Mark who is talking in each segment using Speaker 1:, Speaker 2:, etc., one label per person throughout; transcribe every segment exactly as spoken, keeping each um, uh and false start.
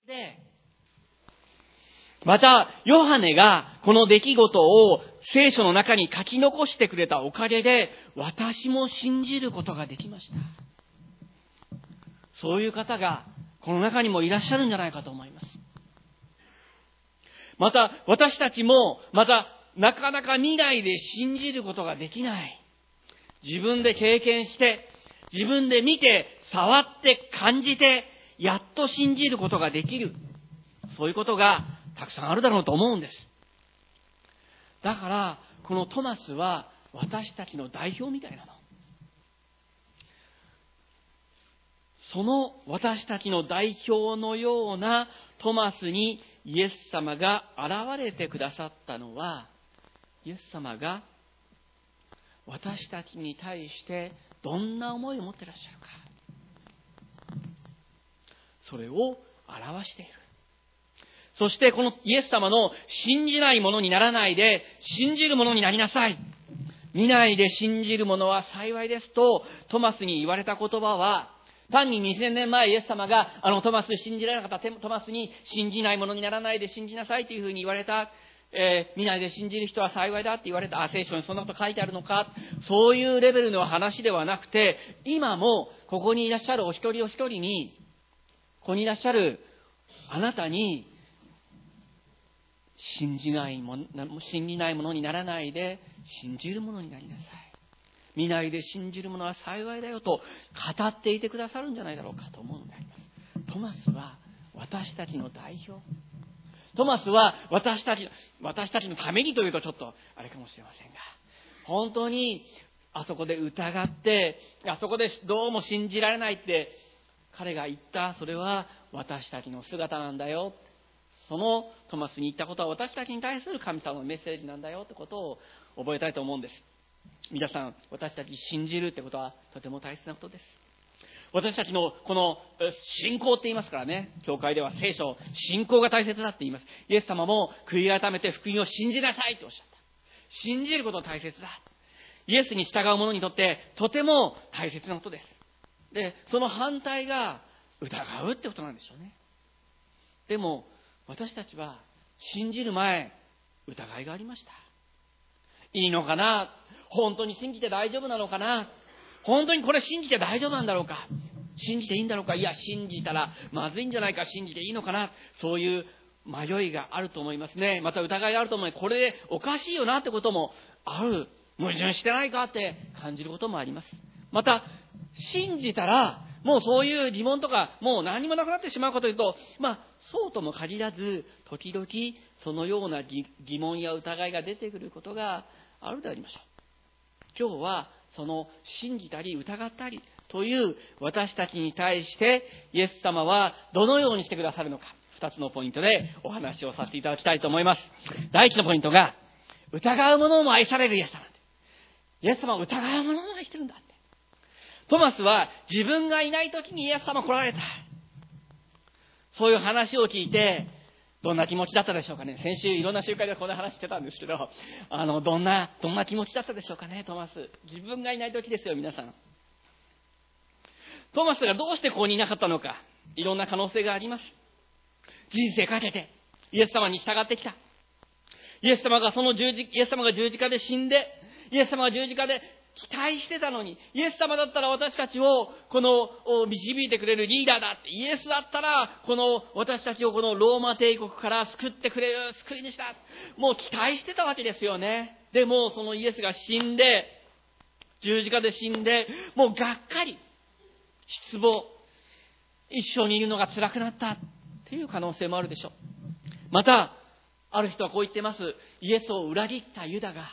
Speaker 1: で、また、ヨハネがこの出来事を聖書の中に書き残してくれたおかげで、私も信じることができました。そういう方がこの中にもいらっしゃるんじゃないかと思います。また、私たちも、また、なかなか見ないで信じることができない。自分で経験して、自分で見て、触って感じて、やっと信じることができる。そういうことがたくさんあるだろうと思うんです。だから、このトマスは私たちの代表みたいなの。その私たちの代表のようなトマスにイエス様が現れてくださったのは、イエス様が私たちに対してどんな思いを持っていらっしゃるか。それを表している。そしてこのイエス様の信じないものにならないで信じるものになりなさい。見ないで信じるものは幸いですとトマスに言われた言葉は、単ににせんねんまえイエス様があのトマス信じられなかったトマスに信じないものにならないで信じなさいというふうに言われた、えー、見ないで信じる人は幸いだって言われた、あ、聖書にそんなこと書いてあるのか、そういうレベルの話ではなくて、今もここにいらっしゃるお一人お一人に、ここにいらっしゃるあなたに信じないもの、信じないものにならないで信じるものになりなさい。見ないで信じるものは幸いだよと語っていてくださるんじゃないだろうかと思うのであります。トマスは私たちの代表。トマスは私たち、私たちのためにというとちょっとあれかもしれませんが、本当にあそこで疑って、あそこでどうも信じられないって彼が言った、それは私たちの姿なんだよ。そのトマスに言ったことは私たちに対する神様のメッセージなんだよってことを覚えたいと思うんです。皆さん、私たち信じるってことはとても大切なことです。私たちのこの信仰って言いますからね、教会では聖書、信仰が大切だって言います。イエス様も悔い改めて福音を信じなさいとおっしゃった。信じることが大切だ。イエスに従う者にとってとても大切なことです。で、その反対が疑うってことなんでしょうね。でも私たちは信じる前、疑いがありました。いいのかな？本当に信じて大丈夫なのかな？本当にこれ信じて大丈夫なんだろうか？信じていいんだろうか？いや、信じたらまずいんじゃないか？信じていいのかな？そういう迷いがあると思いますね。また疑いがあると思います。これでおかしいよなってこともある。矛盾してないかって感じることもあります。また、信じたらもうそういう疑問とかもう何もなくなってしまうかというと、まあそうとも限らず、時々そのような疑問や疑いが出てくることがあるでありましょう。今日はその信じたり疑ったりという私たちに対してイエス様はどのようにしてくださるのか、二つのポイントでお話をさせていただきたいと思います。第一のポイントが、疑う者も愛されるイエス様。イエス様は疑う者も愛してるんだって。トマスは自分がいない時にイエス様来られた。そういう話を聞いて、どんな気持ちだったでしょうかね。先週いろんな集会でこんな話してたんですけど、あの、どんな、どんな気持ちだったでしょうかね、トマス。自分がいない時ですよ、皆さん。トマスがどうしてここにいなかったのか、いろんな可能性があります。人生かけて、イエス様に従ってきた。イエス様がその十字、イエス様が十字架で死んで、イエス様が十字架で期待してたのに、イエス様だったら私たちをこの導いてくれるリーダーだって、イエスだったらこの私たちをこのローマ帝国から救ってくれる救い主だ、もう期待してたわけですよね。でもそのイエスが死んで、十字架で死んで、もうがっかり、失望、一緒にいるのが辛くなったという可能性もあるでしょう。またある人はこう言ってます。イエスを裏切ったユダが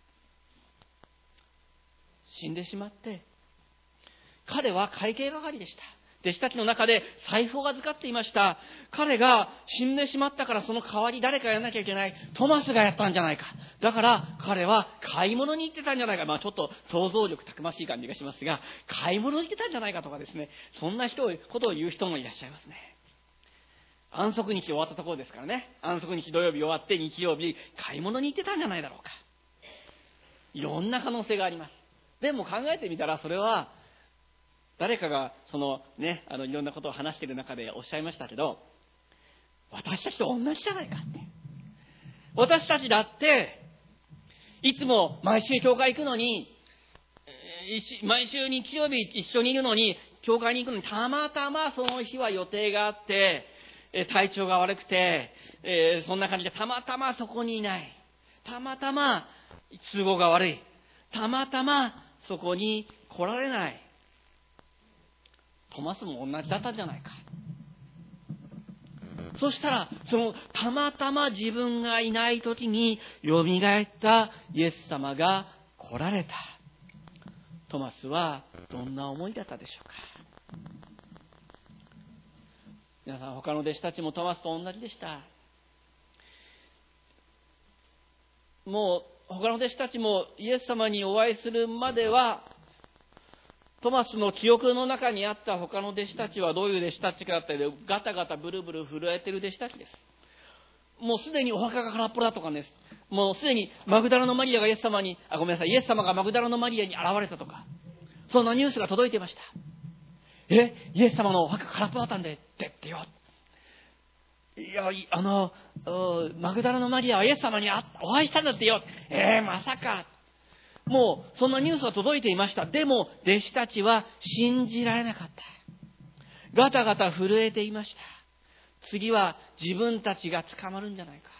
Speaker 1: 死んでしまって、彼は会計係でした。弟子たちの中で財布を預かっていました。彼が死んでしまったから、その代わり誰かやらなきゃいけない。トマスがやったんじゃないか。だから彼は買い物に行ってたんじゃないか。まあちょっと想像力たくましい感じがしますが、買い物に行ってたんじゃないかとかですね、そんな人ことを言う人もいらっしゃいますね。安息日終わったところですからね。安息日土曜日終わって日曜日買い物に行ってたんじゃないだろうか。いろんな可能性があります。でも考えてみたら、それは誰かがそのね、あのいろんなことを話している中でおっしゃいましたけど、 私たちと同じじゃないかって。私たちだっていつも毎週教会行くのに、毎週日曜日一緒にいるのに、教会に行くのにたまたまその日は予定があって体調が悪くて、えー、そんな感じでたまたまそこにいない、たまたま都合が悪い、たまたまそこに来られない。トマスも同じだったんじゃないか。そしたらそのたまたま自分がいない時によみがえったイエス様が来られた。トマスはどんな思いだったでしょうか。皆さん、他の弟子たちもトマスと同じでした。もう他の弟子たちもイエス様にお会いするまでは、トマスの記憶の中にあった他の弟子たちはどういう弟子たちかだったり、ガタガタブルブル震えている弟子たちです。もうすでにお墓が空っぽだとかです。もうすでにマグダラのマリアがイエス様に、あ、ごめんなさい、イエス様がマグダラのマリアに現れたとか、そんなニュースが届いていました。え、イエス様のお墓空っぽだったんでってってよ。いや、あの、マグダラのマリアはイエス様にお会いしたんだってよ。えー、まさか。もうそんなニュースが届いていました。でも弟子たちは信じられなかった。ガタガタ震えていました。次は自分たちが捕まるんじゃないか。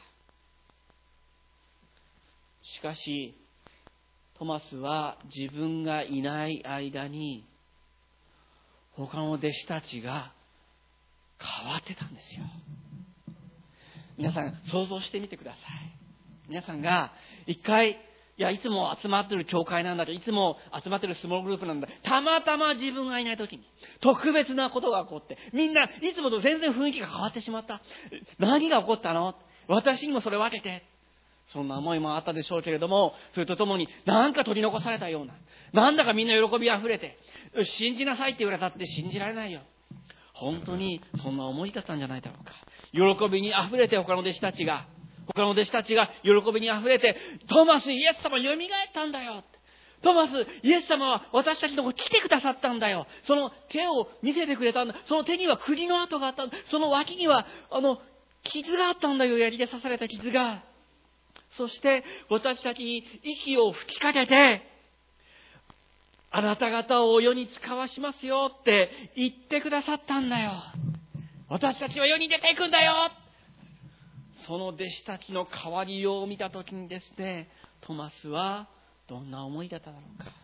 Speaker 1: しかしトマスは自分がいない間に他の弟子たちが変わってたんですよ。皆さん想像してみてください。皆さんが一回、いや、いつも集まってる教会なんだけど、いつも集まってるスモールグループなんだ。たまたま自分がいない時に特別なことが起こって、みんないつもと全然雰囲気が変わってしまった。何が起こったの？私にもそれ分けて。そんな思いもあったでしょうけれども、それとともになんか取り残されたような、なんだかみんな喜びあふれて、信じなさいって言われたって信じられないよ。本当にそんな思いだったんじゃないだろうか。喜びにあふれて他の弟子たちが他の弟子たちが喜びにあふれて、トマス、イエス様よみがえったんだよ。トマス、イエス様は私たちのところに来てくださったんだよ。その手を見せてくれたんだ。その手には釘の跡があった。その脇にはあの傷があったんだよ。槍で刺された傷が。そして私たちに息を吹きかけて、あなた方を世に使わしますよって言ってくださったんだよ。私たちは世に出ていくんだよ。その弟子たちの変わりようを見たときにですね、トマスはどんな思いだっただろうか。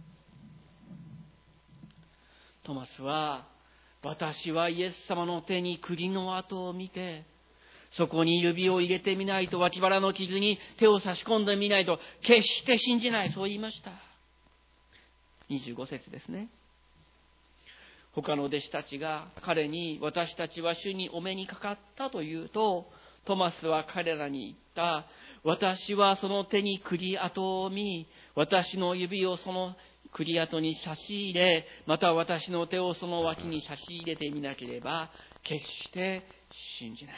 Speaker 1: トマスは、私はイエス様の手に釘の跡を見て、そこに指を入れてみないと、脇腹の傷に手を差し込んでみないと決して信じない、そう言いました。にじゅうご節ですね。他の弟子たちが彼に、私たちは主にお目にかかったというと、トマスは彼らに言った。私はその手に釘跡を見、私の指をその釘跡に差し入れ、また私の手をその脇に差し入れてみなければ決して信じない。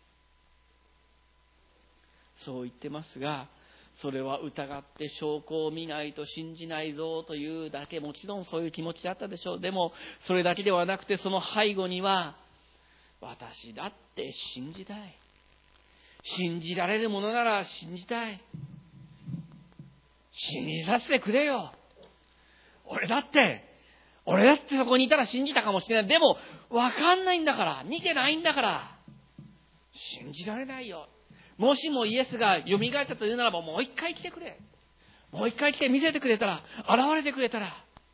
Speaker 1: そう言ってますが、それは疑って証拠を見ないと信じないぞというだけ、もちろんそういう気持ちだったでしょう。でもそれだけではなくて、その背後には、私だって信じたい、信じられるものなら信じたい、信じさせてくれよ、俺だって俺だってそこにいたら信じたかもしれない。でも分かんないんだから、見てないんだから信じられないよ。もしもイエスが蘇ったというならば、もう一回来てくれ、もう一回来て見せてくれたら、現れてくれたら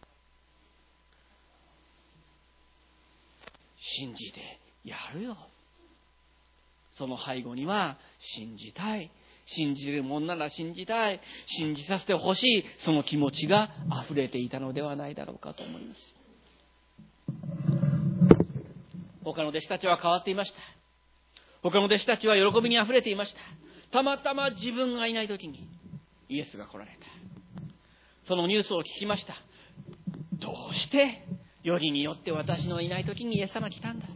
Speaker 1: 信じてやるよ。その背後には、信じたい、信じるもんなら信じたい、信じさせてほしい、その気持ちが溢れていたのではないだろうかと思います。他の弟子たちは変わっていました。他の弟子たちは喜びに溢れていました。たまたま自分がいない時にイエスが来られた。そのニュースを聞きました。どうしてよりによって私のいない時にイエス様来たんだ、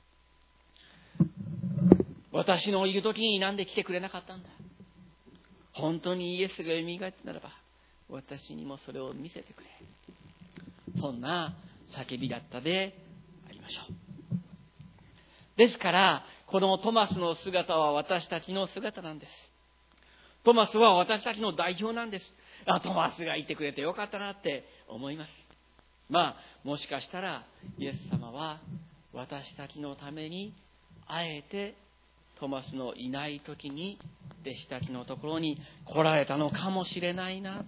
Speaker 1: 私のいる時になんで来てくれなかったんだ、本当にイエスがよみがえったならば私にもそれを見せてくれ、そんな叫びだったでありましょう。ですからこのトマスの姿は私たちの姿なんです。トマスは私たちの代表なんです。あ、トマスがいてくれてよかったなって思います。まあ、もしかしたらイエス様は私たちのためにあえてトマスのいない時に弟子たちのところに来られたのかもしれないなって。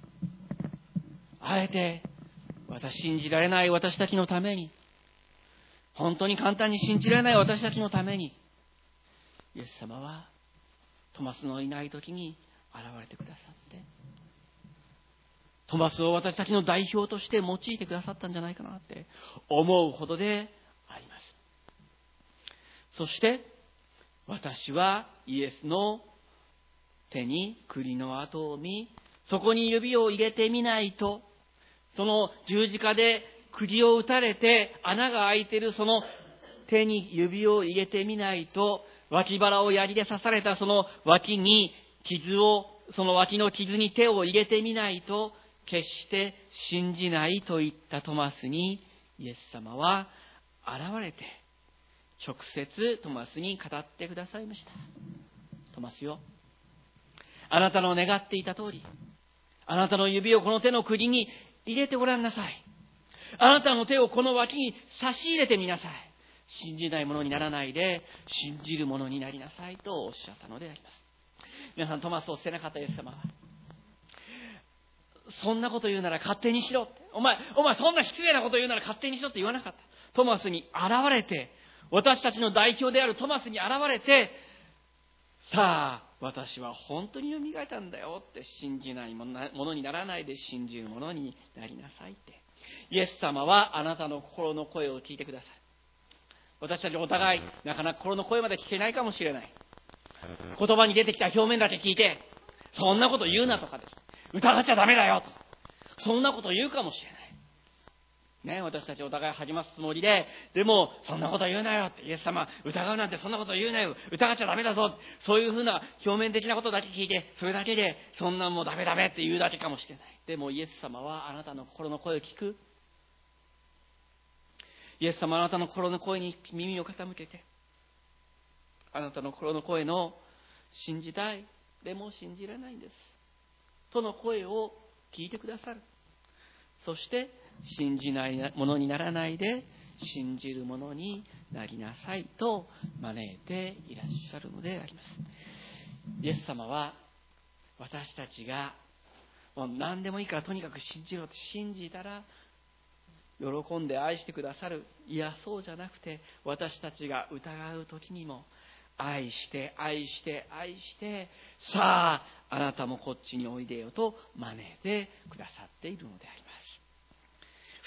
Speaker 1: あえて私信じられない私たちのために、本当に簡単に信じられない私たちのために、イエス様はトマスのいない時に現れてくださって、トマスを私たちの代表として用いてくださったんじゃないかなって思うほどであります。そして私はイエスの手に栗の跡を見、そこに指を入れてみないと、その十字架で釘を打たれて穴が開いているその手に指を入れてみないと、脇腹を槍で刺されたその脇に傷を、その脇の傷に手を入れてみないと決して信じないといったトマスに、イエス様は現れて直接トマスに語ってくださいました。トマスよ、あなたの願っていた通り、あなたの指をこの手の釘に入れてごらんなさい。あなたの手をこの脇に差し入れてみなさい。信じないものにならないで信じるものになりなさいとおっしゃったのであります。皆さん、トマスを捨てなかったイエス様は、そんなこと言うなら勝手にしろって、お前お前そんな失礼なこと言うなら勝手にしろって言わなかった。トマスに現れて、私たちの代表であるトマスに現れて、さあ私は本当によみがえったんだよって、信じないものにならないで信じるものになりなさいって。イエス様はあなたの心の声を聞いてください。私たちお互いなかなか心の声まで聞けないかもしれない。言葉に出てきた表面だけ聞いて、そんなこと言うなとかです、疑っちゃダメだよと、そんなこと言うかもしれないね。私たちお互い励ますつもりで、でもそんなこと言うなよって、イエス様疑うなんてそんなこと言うなよ、疑っちゃダメだぞ、そういうふうな表面的なことだけ聞いて、それだけでそんなもうダメダメって言うだけかもしれない。でもイエス様はあなたの心の声を聞く。イエス様はあなたの心の声に耳を傾けて、あなたの心の声の信じたい、でも信じられないんですとの声を聞いてくださる。そして信じないものにならないで信じるものになりなさいと招いていらっしゃるのであります。イエス様は私たちがもう何でもいいからとにかく信じろと信じたら喜んで愛してくださる。いや、そうじゃなくて、私たちが疑う時にも愛して愛して愛して、さああなたもこっちにおいでよと招いてくださっているのであります。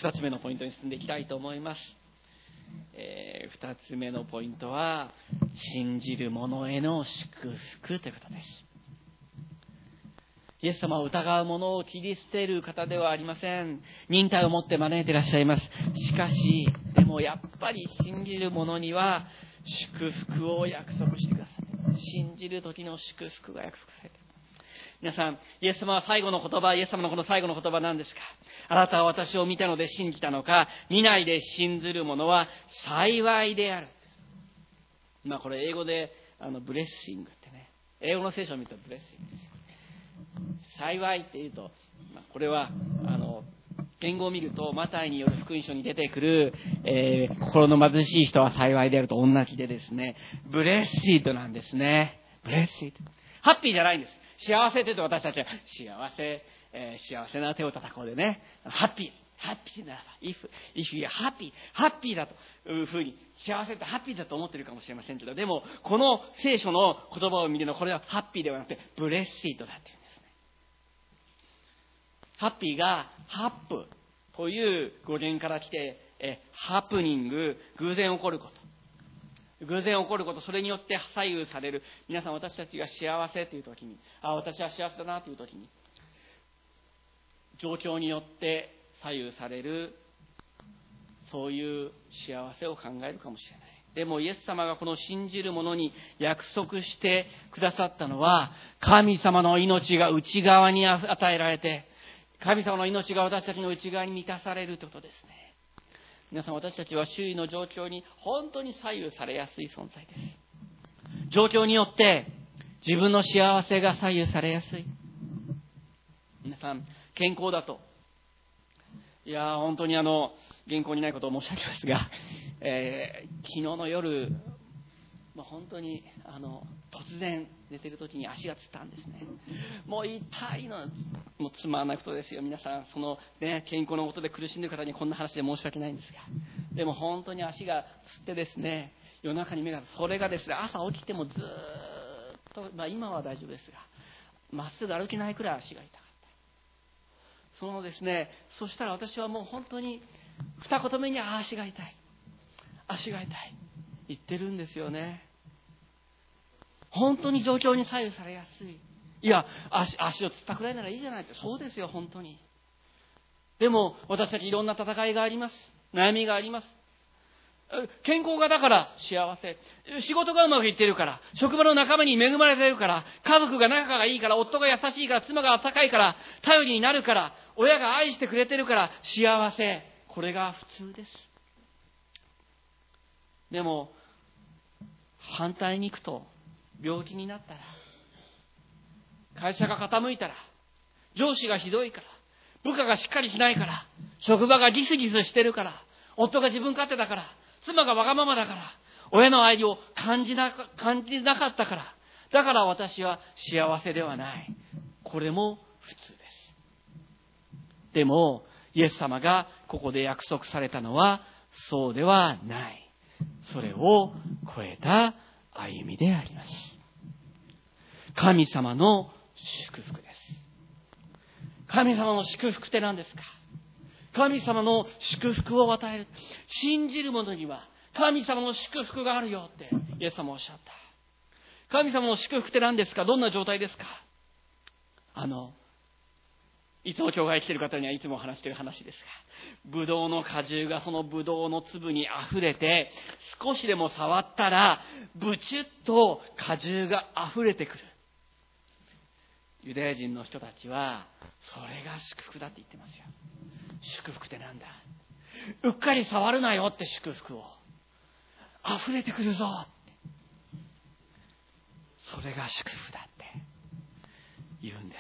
Speaker 1: 二つ目のポイントに進んでいきたいと思います。えー、二つ目のポイントは、信じる者への祝福ということです。イエス様は疑う者を切り捨てる方ではありません。忍耐を持って招いていらっしゃいます。しかし、でもやっぱり信じる者には祝福を約束してください。信じる時の祝福が約束されている。皆さん、イエス様は最後の言葉、イエス様のこの最後の言葉は何ですか？あなたは私を見たので信じたのか、見ないで信ずる者は幸いである。まあこれ英語であのブレッシングってね、英語の聖書を見るとブレッシングです。幸いっていうと、これはあの言語を見るとマタイによる福音書に出てくる、えー、心の貧しい人は幸いであると同じでですね、ブレッシードなんですね。ブレッシード、ハッピーじゃないんです。幸せって言うと私たちは幸せ、えー、幸せな手を叩こうでね、ハッピーハッピーならば if, if you are happy ハッピーだというふうに、幸せってハッピーだと思ってるかもしれませんけど、でもこの聖書の言葉を見るの、これはハッピーではなくてブレッシードだっていうんですね。ハッピーがハップという語源から来て、えハプニング、偶然起こること、偶然起こること、それによって左右される。皆さん、私たちが幸せという時に、あ、私は幸せだなという時に、状況によって左右される、そういう幸せを考えるかもしれない。でもイエス様がこの信じる者に約束してくださったのは、神様の命が内側に与えられて、神様の命が私たちの内側に満たされるということですね。 皆さん、私たちは周囲の状況に本当に左右されやすい存在です。状況によって自分の幸せが左右されやすい。皆さん、健康だと、いや本当にあの原稿にないことを申し上げますが、えー、昨日の夜、まあ、本当にあの突然寝てる時に足がつったんですね。もう痛いの、もうつまらないことですよ。皆さん、その、ね、健康のことで苦しんでいる方にこんな話で申し訳ないんですが、でも本当に足がつってですね、夜中に目が、それがですね、朝起きてもずっと、まあ、今は大丈夫ですが、まっすぐ歩けないくらい足が痛かった。そのですね、そしたら私はもう本当に二言目に足が痛い、足が痛い言ってるんですよね。本当に状況に左右されやすい。いや、足、足をつったくらいならいいじゃないって。そうですよ、本当に。でも私たちいろんな戦いがあります。悩みがあります。健康がだから幸せ、仕事がうまくいっているから、職場の仲間に恵まれているから、家族が仲がいいから、夫が優しいから、妻が温かいから、頼りになるから、親が愛してくれているから幸せ。これが普通です。でも反対に行くと、病気になったら、会社が傾いたら、上司がひどいから、部下がしっかりしないから、職場がギスギスしてるから、夫が自分勝手だから、妻がわがままだから、親の愛を感じなか、感じなかったから、だから私は幸せではない。これも普通です。でもイエス様がここで約束されたのはそうではない。それを超えた歩みであります。神様の祝福です。神様の祝福って何ですか？神様の祝福を与える。信じる者には神様の祝福があるよってイエス様おっしゃった。神様の祝福って何ですか？どんな状態ですか？あのいつも教会に来ている方にはいつも話している話ですが、ブドウの果汁がそのブドウの粒に溢れて、少しでも触ったらブチュッと果汁が溢れてくる。ユダヤ人の人たちはそれが祝福だって言ってますよ。祝福ってなんだ？うっかり触るなよって祝福を。溢れてくるぞって。それが祝福だって言うんです。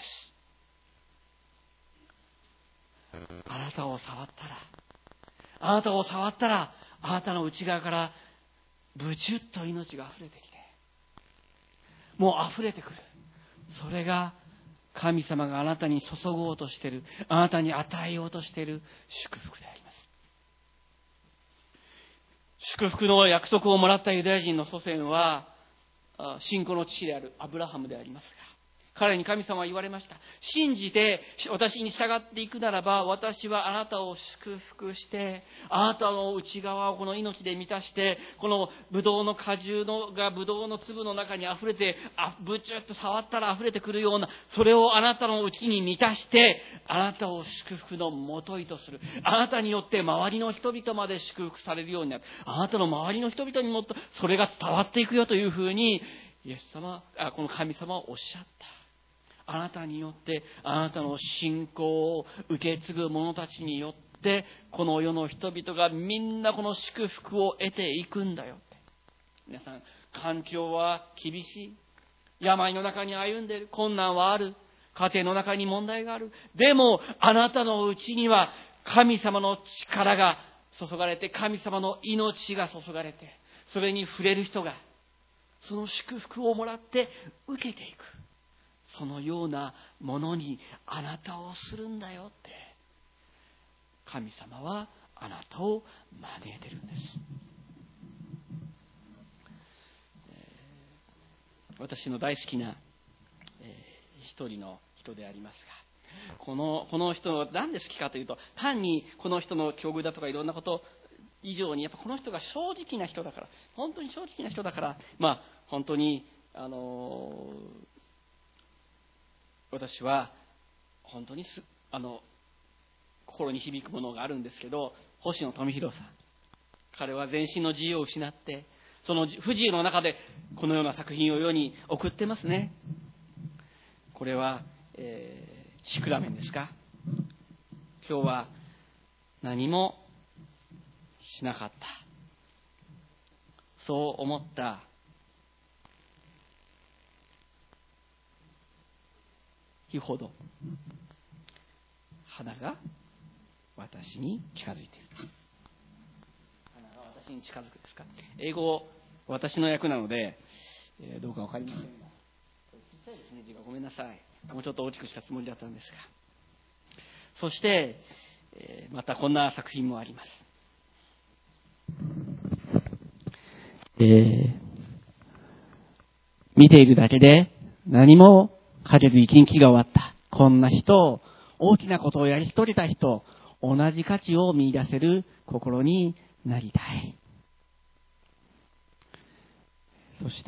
Speaker 1: あなたを触ったら、あなたを触ったら、あなたの内側からブチュッと命が溢れてきて、もう溢れてくる。それが神様があなたに注ごうとしている、あなたに与えようとしている祝福であります。祝福の約束をもらったユダヤ人の祖先は信仰の父であるアブラハムでありますが、彼に神様は言われました。信じて私に従っていくならば、私はあなたを祝福して、あなたの内側をこの命で満たして、このブドウの果汁のがブドウの粒の中に溢れて、あブチュッと触ったら溢れてくるような、それをあなたの内に満たして、あなたを祝福のもといとする。あなたによって周りの人々まで祝福されるようになる。あなたの周りの人々にもそれが伝わっていくよというふうに、イエス様、あこの神様はおっしゃった。あなたによって、あなたの信仰を受け継ぐ者たちによって、この世の人々がみんなこの祝福を得ていくんだよって。皆さん、環境は厳しい。病の中に歩んでいる。困難はある。家庭の中に問題がある。でも、あなたのうちには神様の力が注がれて、神様の命が注がれて、それに触れる人が、その祝福をもらって受けていく。そのようなものにあなたをするんだよって。神様はあなたを招いてるんです。私の大好きな、えー、一人の人でありますが、この、この人の何で好きかというと、単にこの人の境遇だとかいろんなこと以上に、やっぱこの人が正直な人だから、本当に正直な人だから、まあ本当にあのー私は本当にすあの心に響くものがあるんですけど、星野富弘さん、彼は全身の自由を失って、その不自由の中でこのような作品を世に送ってますね。これは、えー、シクラメンですか。今日は何もしなかった。そう思った日ほど花が私に近づいている。花が私に近づくですか。英語私の訳なので、えー、どうかわかりませんが、ちっちゃいですね、字が。ごめんなさい。もうちょっと大きくしたつもりだったんですが。そして、えー、またこんな作品もあります。えー、見ているだけで何もかけず一日が終わった。こんな人、大きなことをやり遂げた人、同じ価値を見出せる心になりたい。そして、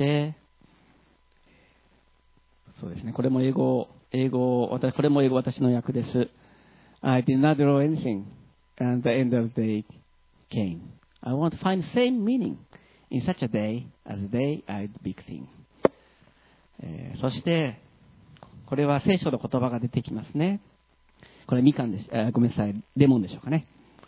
Speaker 1: そうですね、これも英語、英語、私、これも英語私の訳です。I did not draw anything, and the end of the day came. I want to find the same meaning in such a day as the day I did big thing. えー、そして、これは聖書の言葉が出てきますね。これみかんです。あ、ごめんなさい。レモンでしょうかね。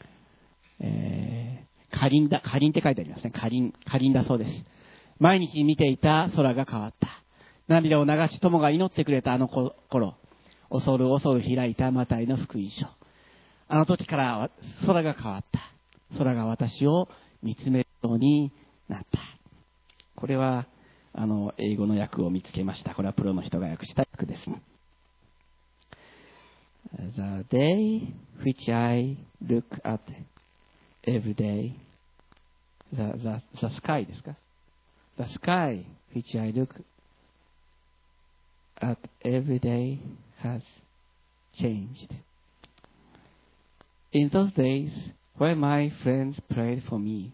Speaker 1: えー、かりんだ、かりんって書いてありますね。かりん、かりんだそうです。毎日見ていた空が変わった。涙を流し友が祈ってくれたあの頃、恐る恐る開いたマタイの福音書。あの時から空が変わった。空が私を見つめるようになった。これは、あの、英語の訳を見つけました。これはプロの人が訳した訳です。The day which I look at every day, the, the, the sky ですか？ The sky which I look at every day has changed. In those days, when my friends prayed for me,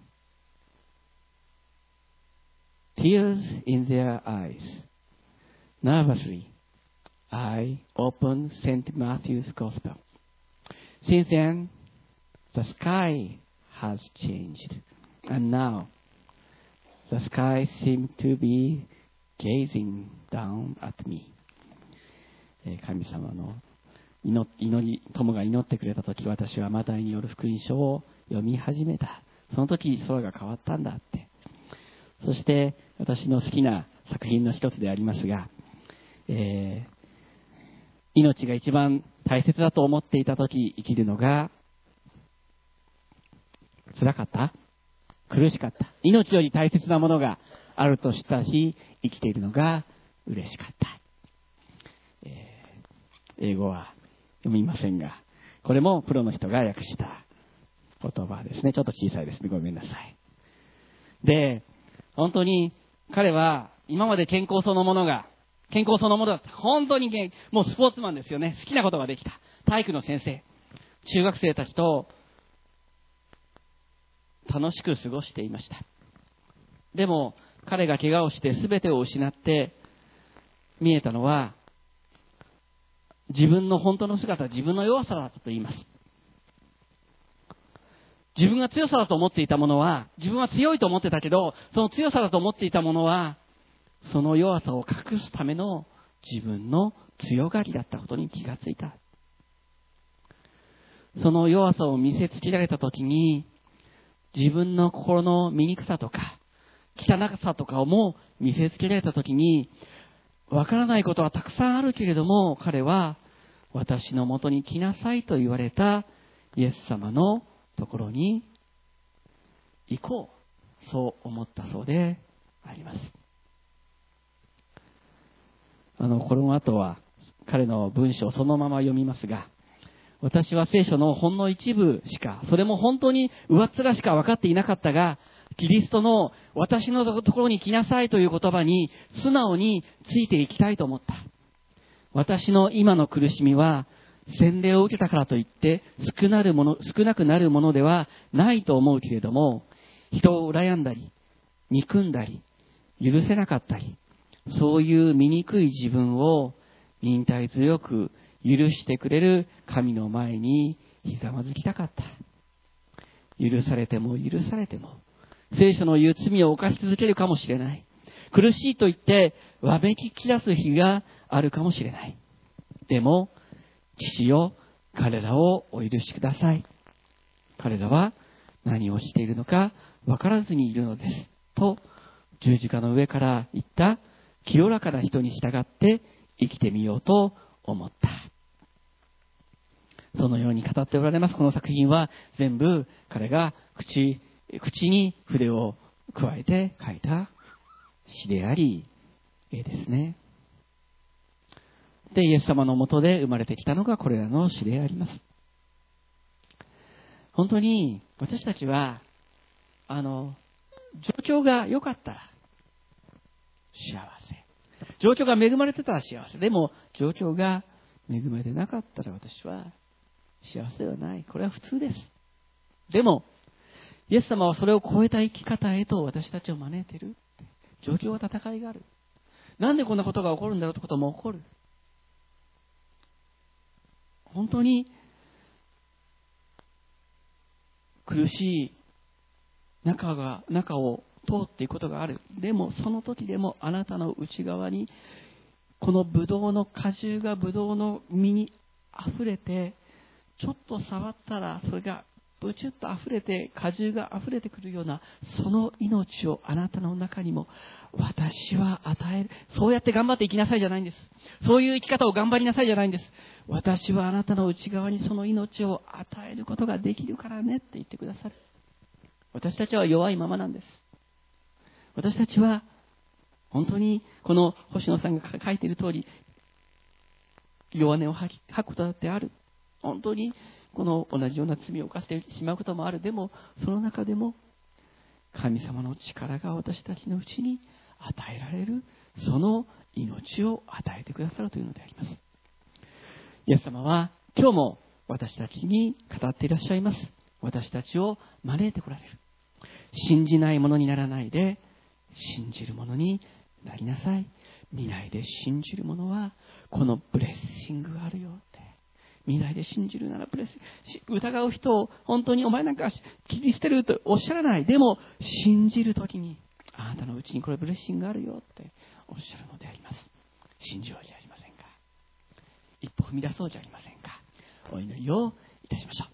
Speaker 1: tears in their eyes, nervously, I opened Saint Matthew's Gospel. Since then, the sky has changed, and now the sky seems to be gazing down at me. 神様の祈り、友が祈ってくれたとき、私はマタイによる福音書を読み始めた。その時、空が変わったんだって。そして、私の好きな作品の一つでありますが、えー、命が一番大切だと思っていたとき、生きるのが辛かった？苦しかった？命より大切なものがあるとした日、生きているのが嬉しかった。えー、英語は読みませんが、これもプロの人が訳した言葉ですね。ちょっと小さいですね。ごめんなさい。で、本当に彼は今まで健康そのものが、健康そのものだった。本当にもうスポーツマンですよね。好きなことができた。体育の先生。中学生たちと楽しく過ごしていました。でも彼が怪我をして全てを失って見えたのは、自分の本当の姿は自分の弱さだったと言います。自分が強さだと思っていたものは、自分は強いと思ってたけど、その強さだと思っていたものは、その弱さを隠すための自分の強がりだったことに気がついた。その弱さを見せつけられたときに、自分の心の醜さとか、汚さとかをも見せつけられたときに、わからないことはたくさんあるけれども、彼は私のもとに来なさいと言われたイエス様のところに行こう、そう思ったそうであります。あのこの後は彼の文章をそのまま読みますが、私は聖書のほんの一部しか、それも本当に上っ面しか分かっていなかったが、キリストの私のところに来なさいという言葉に素直についていきたいと思った。私の今の苦しみは洗礼を受けたからといって少なるもの、少なくなるものではないと思うけれども、人を羨んだり憎んだり許せなかったり、そういう醜い自分を忍耐強く許してくれる神の前にひざまずきたかった。許されても許されても聖書の言う罪を犯し続けるかもしれない。苦しいと言ってわめき散らす日があるかもしれない。でも父よ、彼らをお許しください。彼らは何をしているのか分からずにいるのですと、十字架の上から言った清らかな人に従って生きてみようと思った。そのように語っておられます。この作品は全部彼が口、口に筆を加えて書いた詩であり、絵ですね。で、イエス様のもとで生まれてきたのがこれらの詩であります。本当に私たちは、あの、状況が良かったら幸せ。状況が恵まれてたら幸せ。でも、状況が恵まれてなかったら私は幸せではない。これは普通です。でも、イエス様はそれを超えた生き方へと私たちを招いている。状況は戦いがある。なんでこんなことが起こるんだろうということも起こる。本当に苦しい中が、中を通っていくことがある。でもその時でもあなたの内側にこのブドウの果汁がブドウの実に溢れて、ちょっと触ったらそれがブチュッと溢れて果汁が溢れてくるような、その命をあなたの中にも私は与える。そうやって頑張って生きなさいじゃないんです。そういう生き方を頑張りなさいじゃないんです。私はあなたの内側にその命を与えることができるからねって言ってくださる。私たちは弱いままなんです。私たちは本当にこの星野さんが書いている通り、弱音を吐くことだってある。本当にこの同じような罪を犯してしまうこともある。でもその中でも神様の力が私たちのうちに与えられる、その命を与えてくださるというのであります。イエス様は今日も私たちに語っていらっしゃいます。私たちを招いてこられる。信じないものにならないで信じるものになりなさい。見ないで信じるものはこのブレッシングがあるよって。見ないで信じるならブレッシング。疑う人を本当にお前なんか切り捨てるとおっしゃらない。でも信じるときにあなたのうちにこれブレッシングがあるよっておっしゃるのであります。信じようじゃありませんか。一歩踏み出そうじゃありませんか。お祈りをいたしましょう。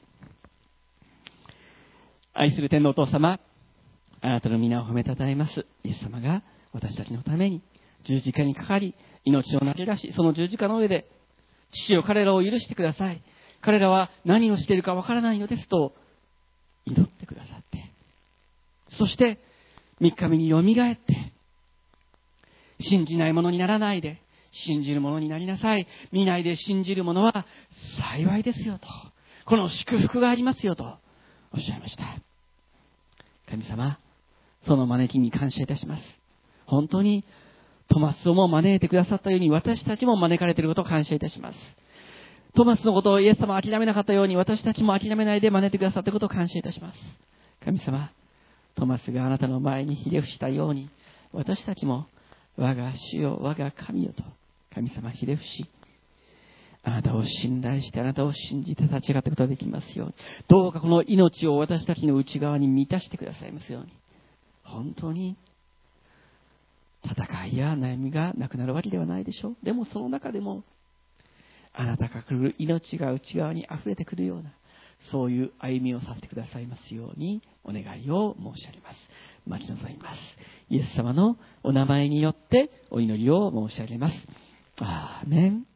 Speaker 1: 愛する天のお父様、あなたの皆を褒めたたえます。イエス様が私たちのために十字架にかかり命を投げ出し、その十字架の上で父よ彼らを許してください。彼らは何をしているかわからないのですと祈ってくださって、そして三日目によみがえって、信じないものにならないで信じるものになりなさい。見ないで信じるものは幸いですよと、この祝福がありますよとおっしゃいました。神様、その招きに感謝いたします。本当にトマスをも招いてくださったように私たちも招かれていることを感謝いたします。トマスのことをイエス様は諦めなかったように私たちも諦めないで招いてくださったことを感謝いたします。神様、トマスがあなたの前にひれ伏したように私たちも我が主よ我が神よと神様ひれ伏し、あなたを信頼してあなたを信じて立ち上がっていくことができますように、どうかこの命を私たちの内側に満たしてくださいますように。本当に戦いや悩みがなくなるわけではないでしょう。でもその中でもあなたが来る命が内側に溢れてくるような、そういう歩みをさせてくださいますようにお願いを申し上げます。待ち望みます。イエス様のお名前によってお祈りを申し上げます。アーメン。